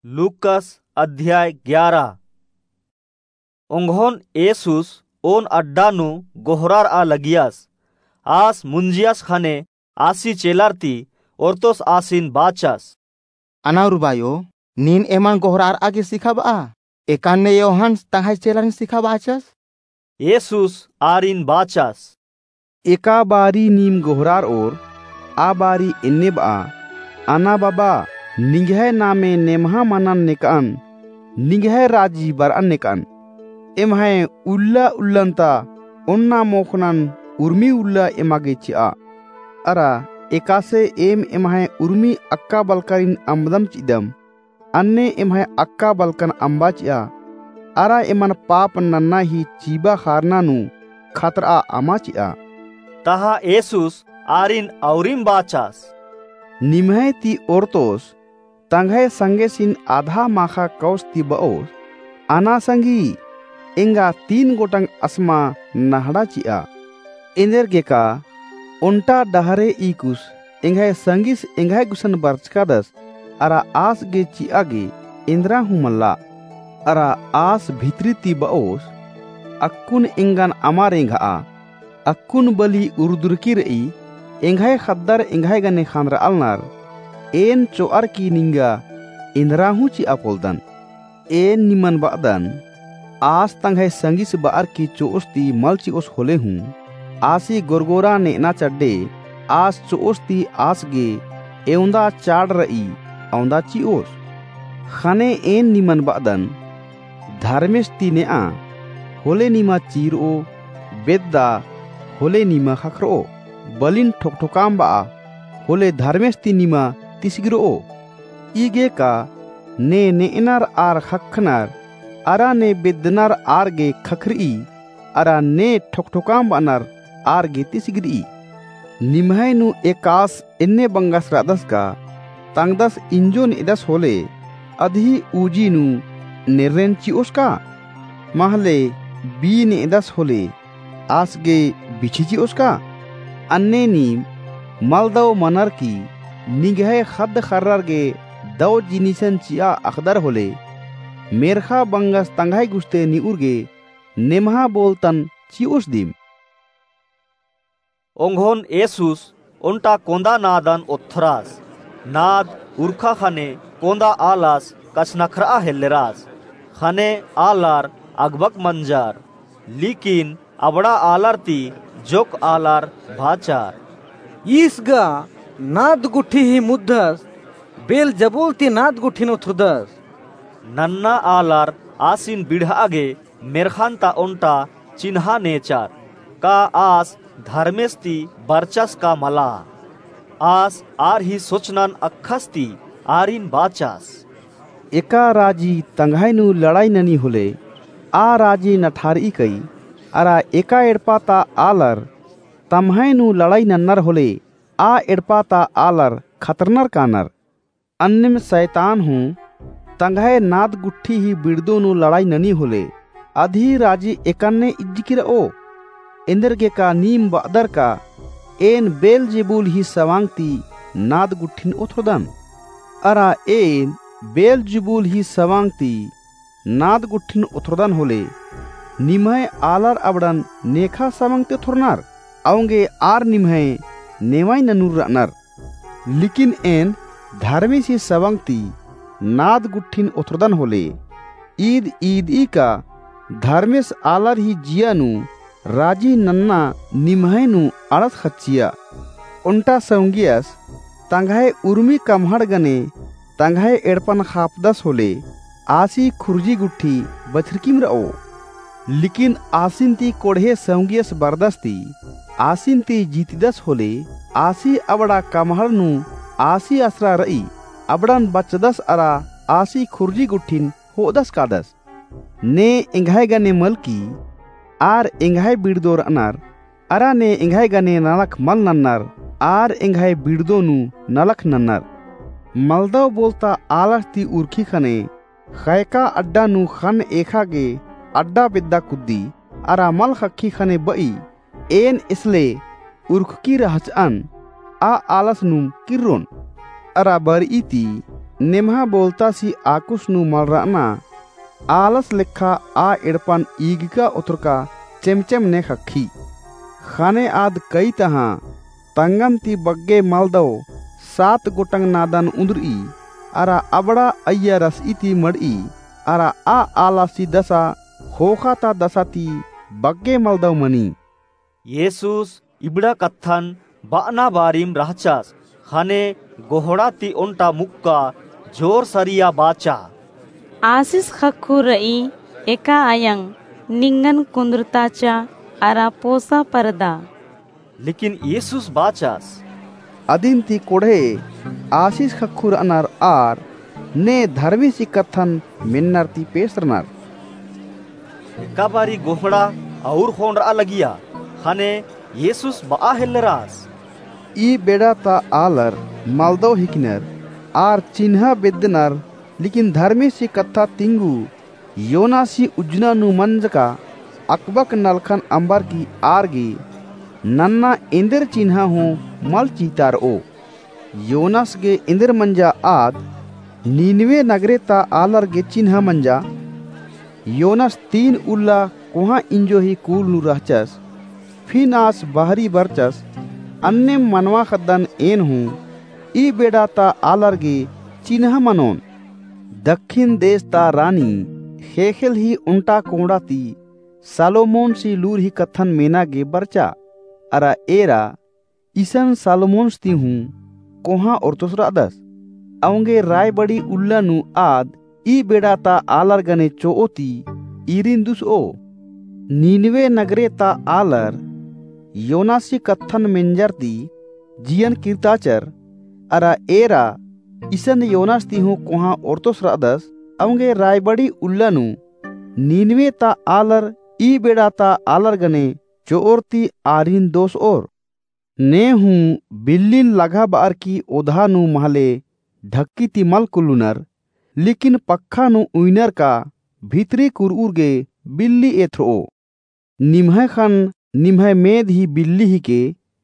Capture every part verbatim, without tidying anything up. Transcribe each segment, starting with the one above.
लूकस अध्याय ग्यारह। उंघोन येसूस ओन अड्डानु गोहरार आ लगियास आस मुंजियास खाने आसी चेलारती ओरतोस आसिन बाचास अनारुबायो नीन एमान गोहरार आगे सिखाबा एकाने योहान तंगाई चेलान सिखाबाचस। येसूस आरिन बाचास एका बारी नीम गोहरार और आ बारी इन्ने बा आना बाबा निंगह नामे नेमहा मनन निकान निंगह राजी बरअन निकान एमहे उल्ला उल्लंता उन्ना मोखनन उर्मी उल्ला एमागे चिआ अरा एकासे एम एमहे उर्मी अक्का बलकारिन अम्बदम चिदम अन्ने एमहे अक्का बलकन अम्बा चिआ अरा एमन पाप नन्ना ही चीबा खारनानु खतरा अमा चिआ तहा येसूस आरिन औरिम बाचास निमहे ती ओरतोस तंगे संगे सिन आधा माखा कौस ती बाओस आना संगी इंगा तीन गोटंग अस्मा नहड़ा चिआ इंदर गेका उन्टा डहरे इकुस इंगे संगिस इंगे गुसन बरचकादस अरा आस गे चिआ गे इंद्रा हुमल्ला अरा आस भित्री ती बाओस अक्कुन इंगन अमारेंगा अक्कुन बली उर्दुरकी रई इंगे खद्दर इंगे गने खानरा अलनार एन चोआर की निंगा इंद्राहू ची अपोलदन एन निमन बादन आस तंगे संगिस बार की चोस्ती मलची ओस होले हूँ आसी गोरगोरा ने ना चड्डे आस चोस्ती आस गे एउंदा चाड़ रई औंदा ची ओस खाने एन निमन बादन धर्मेस्ती ने आ होले निमा चीर ओ बेद्दा होले निमा खखरो बलिन ठोकठोकाम बा होले धर्मेस्ती निमा तिसगिरो ईगे का ने ने इनार आर खखनार अरा ने बेदनार आर गे खखरी अरा ने ठोकठोकाम बानार आर गे तिसगिरी निमहाय नु एकास इन्ने बंगास रादस का तंगदस इंजो निदस होले अधी ऊजी नु निर्रेंची उसका महले बी निदस होले आस गे बिछीची उसका अन्ने नीम मलदव मनर की निगह खद खर्रार गे दो जिनिसन चिया अखदर होले मेरखा बंगस तंगाई गुस्ते निउर गे नेमहा बोलतन चिउस दिम ओंघोन येसूस उन्टा कोंदा नादन उत्थरास नाद उर्खा खाने कोंदा आलास कसनखरा हेल्लेरास खाने आलार अगबक मंजार लेकिन अबड़ा आलार ती जोक आलार भाचार ईसगा नाद गुठी ही मुद्दस बेल जबोलती नाद गुठी नो थुदस नन्ना आलार आसिन बिढ़ागे मेरखानता उन्टा चिन्हा नेचार का आस धर्मेस्ती बरचस का मला आस आर ही सोचनन अखस्ती आरिन बाचास एका राजी तंगाइनु लड़ाई ननी होले आ राजी नठारी कई अरा एका एड़पाता आलर तम्हाइनु लड़ाई नन्नर होले आ एड़पाता आलर खतरनर कानर अन्य में शैतान हूँ तंगाए नाद गुट्ठी ही बिड़दो नु लड़ाई ननी होले अधी राजी एकन्ने इज्जिकिर ओ इंदर के का नीम बदर का एन बेल जेबुल ही सवांगती नाद गुट्ठिन उथोदन अरा एन बेल जेबुल ही सवांगती नाद गुट्ठिन उथोदन होले निमय आलर अबड़न नेखा सवांगते थोरनार आउंगे आर निमय नेवाई ननूर रनर लेकिन एन धर्मी सी सवांगती नाद गुट्ठिन उथोदन होले ईद ईद ई का धर्मेश आलर ही जियानु राजी नन्ना निमहनु अड़स खच्चिया उन्टा संगियस तंगाए उर्मी कमहड़ गने तंगाए एड़पन खापदस होले आसी खुर्जी गुट्ठी बछरकीम रओ लेकिन आसिनती कोढ़े संगियस बरदस्ती आसिनती जीतिदस होले आसी अबड़ा कमहड़ नु आसी असरा रई अबड़न बचदस अरा आसी खुर्जी गुट्ठिन होदस कादस ने इंघाय गने मलकी आर इंघाय बिड़दोर अनार अरा ने इंघाय गने नलक मल नन्नर आर इंघाय बिड़दो नु नलक नन्नर मलदव बोलता आलती उर्खी खने खैका अड्डा नु खन एखा गे अड्डा बिद्दा कुद्दी अरा मल खक्की खने बई एन इसले उर्ख की रहचअन आ आलस नुम किर्रोन अरा बर इती नेमहा बोलता सी आकुश नु मलराना आलस लेखा आ एड़पन ईगिका उतरका चेमचेम ने खखी खाने आद कई तहा तंगन ती बग्गे मलदो सात गोटंग नादन उंदरी अरा अबड़ा अय्या रस इति मड़ी अरा आ आलासी दसा होखाता दसाती बग्गे मलदो मनी येसूस इबड़ा कत्थन बाना बारिम रहचास खाने गोहड़ा ती उन्टा मुक्का जोर सरिया बाचा आशीष खक्खू रई एका आयंग निंगन कुंद्रताचा अरा पोसा परदा लेकिन येसूस बाचास अदिन ती कोढ़े आशीष खक्खुर अनार आर ने धर्मी सी कथन मिन्नर ती पेसरनार काबारी गोहड़ा और होंडरा लगिया खाने येसूस बा हेलरास ई बेड़ा ता आलर मालदो हिकनर आर चिन्हा बेदनर लेकिन धर्मी सी कथा तिंगु योनासी उजना नु मंजका अकबक नलखन अंबर की आरगी नन्ना इंदर चिन्हा हूँ मल चीतार ओ योनास गे इंदर मंजा आद नीनवे नगरे ता आलर गे चिन्हा मंजा योनास तीन उल्ला कोहा इंजो ही कूल नु रहचस फिन आस बाहरी बरचस अन्य मनवा खदन एन हूँ ई बेड़ा ता आलर गे चिन्हा मनोन दक्षिण देश ता रानी हेखेल ही उन्टा कोड़ा ती सालोमोन सी लूर ही कथन मेना गे बरचा अरा एरा ईसन सालोमोन ती हूँ कोहा और तुसरा दस अवंगे राय बड़ी उल्ला नु आद ई बेड़ा ता आलर गने चोओती इरिन दुस ओ नीनवे नगरे ता आलर योनासी कथन मेंजर ती जियन कीर्ताचर अरा एरा ईसन योनास ती हूँ कोहा और तुसरा दस अवंगे राय बड़ी उल्ला नु नीनवे ता आलर ई बेड़ा ता आलर गने चोरती आरिन दोस और ने हूँ बिल्लिन लगा बार की ओधा नु महले ढक्की ती मल कुलुनर लेकिन पक्खा नु उइनर का भीतरी कुरउर गे बिल्ली एथ्रो निम्ह खन निम्ह मेद ही बिल्ली ही के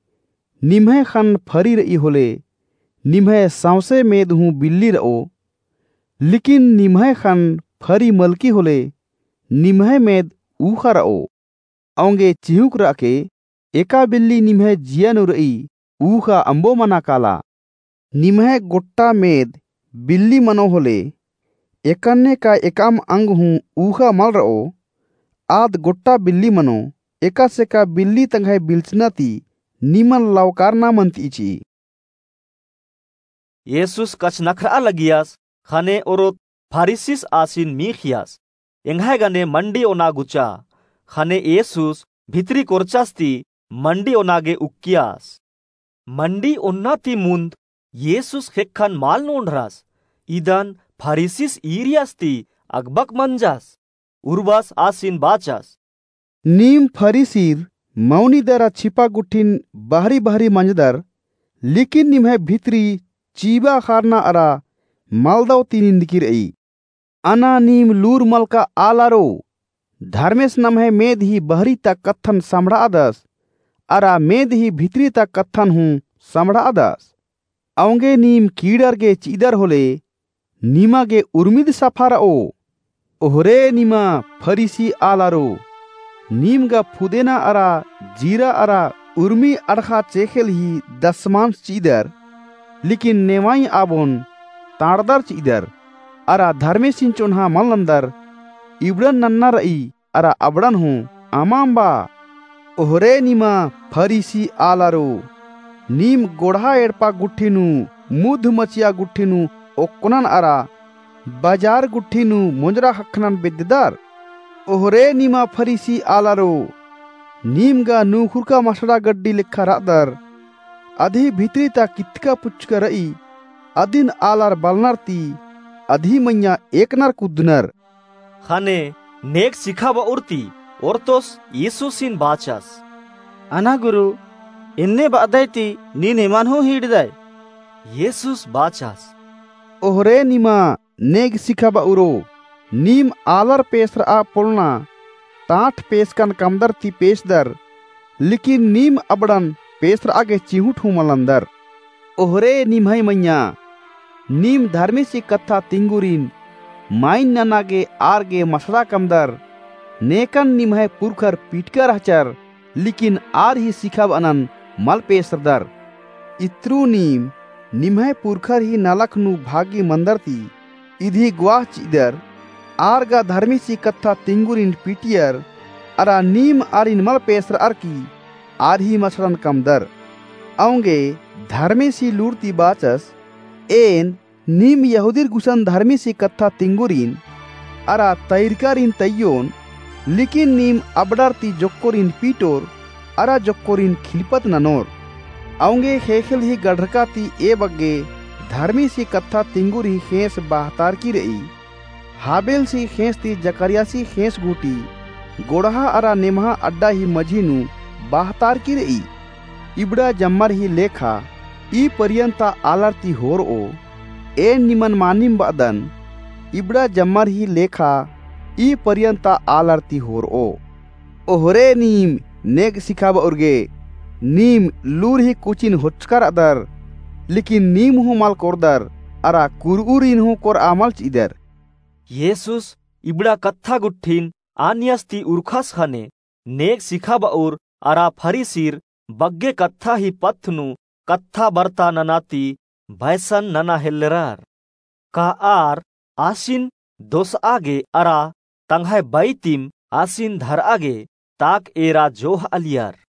निम्ह खन फरी रही होले निम्ह सांसे मेद हूँ बिल्ली रहो लेकिन निम्ह खन फरी मलकी होले निम्ह मेद ऊखा रहो अवंगे चिहुक रखे एका बिल्ली निम्ह जिया नु रही ऊखा अंबो मना काला निम्ह गोट्टा मेद बिल्ली मनो होले एकन्ने का एकाम अंग हूँ ऊखा मल रहो आद गोट्टा बिल्ली मनो एका से का बिल्ली तंगाई बिल्चना ती निमन लावकार ना मनती ची येसूस कच नखरा लगियास खाने ओरोत फारिसिस आसिन मीखियास एंघाय गने मंडी ओना गुचा खाने येसूस भितरी कोरचास्ती मंडी ओनागे उक्कियास मंडी ओन्ना ती मुंद येसूस खेखन माल नोंडरास इदन फारिसिस ईरियास्ती अगबक मंजास उर्बास आसिन बाचास नीम फरीसीर मौनी दरा छिपा गुठिन बाहरी बाहरी मंजदर लेकिन निम्ह भितरी चीबा खारना अरा मालदाव तीन दिकिर आई अना नीम लूर मलका आलारो धर्मेश नमहे मेद ही बहरी तक कथन समढ़ादस अरा मेद ही भितरी तक कथन हूँ समढ़ादस अवंगे नीम कीडर के चीदर होले नीमा के उर्मिद सफारा ओ ओहरे नीमा फरीसी आलारो नीम गा फुदेना अरा जीरा अरा उर्मी अड़खा चेखेल ही दसमान चीदर लेकिन नेवाई आबोन ताड़दर चीदर अरा धर्मे सिंचोन्हा मलंदर इबड़न नन्ना रई अरा अबड़न हूँ आमाम्बा ओहरे नीमा फरीसी आलारो नीम गोढ़ा एड़पा गुट्ठिनु मुध मचिया गुट्ठिनु ओकोनन अरा बाजार गुट्ठिनु मुंजरा हखनन बिद्दार ओहरे नीमा फरीसी आलारो नीम गा नूखुरका मसड़ा गड्डी लिखा रादर अधी भीतरी ता कितका पुचका रई अदिन आलार बलनर ती अधी मैया एक नर कुदनर खाने नेक सिखा व उर्ती ओरतोस येसूसिन बाचास अना गुरु इन्ने बादायती नी नेमान हो हिड़दाय येसूस बाचास ओहरे नीमा नेक सिखा व उरो नीम आलर पेसर आ पुलना ताठ पेसकन कमदर ती पेशदर लेकिन नीम अबड़न पेसर आगे चिहुट हूँ मलंदर ओहरे निम्हई मैया नीम धर्मी सी कथा तिंगुरीन माइन ननागे आरगे मसड़ा कमदर नेकन निमहे पुरखर पीटकर हचर लेकिन आर ही सिखाब अनन मलपे सरदार इत्रु नीम निमहे पुरखर ही नलखनु भागी मंदरती इधी ग्वाह चिदर आरगा धर्मी सी कथा तिंगुरीन पीटियर अरा नीम आरिन मलपे सर अरकी आर ही मसड़न कमदर औंगे धर्मी सी लूरती बाचस एन नीम यहूदीर गुसन धर्मी सी कथा तिंगुरीन अरा तैरकारिन तय्योन लेकिन नीम अबडरती जोक्कोरिन पीटोर अरा जोक्कोरिन खिलपत ननोर औंगे हेखल ही गढ़काती ए बग्गे धर्मी सी कथा तिंगुरी खेस बाहतार की रही हाबेल सी खेस ती जकरिया सी खेस गुटी गोड़हा अरा नेमहा अड्डा ही मझीनु बाहतार की रही इबड़ा जम्मर ही लेखा ई पर्यंता आलरती होर ओ ए निमन मानिम बदन इबड़ा जम्मर ही लेखा ई पर्यंता आलरती होर ओ ओहरे नीम नेग सिखाब उर्गे नीम लूर ही कुचिन होचकर अदर लेकिन नीम हूँ माल कोरदर अरा कुरउरिन हूँ कोर आमल चिदर येसुस इबड़ा कत्था गुट्ठीन आन्यस्ती उर्खास खाने नेक सिखाब और अरा फरीसीर बग्गे कत्था ही पथनु कत्था बरता ननाती भैसन नना हेल्लरार का आर आसिन दोस आगे अरा तंघाय बैतिम आसिन धर आगे ताक एरा जोह अलियार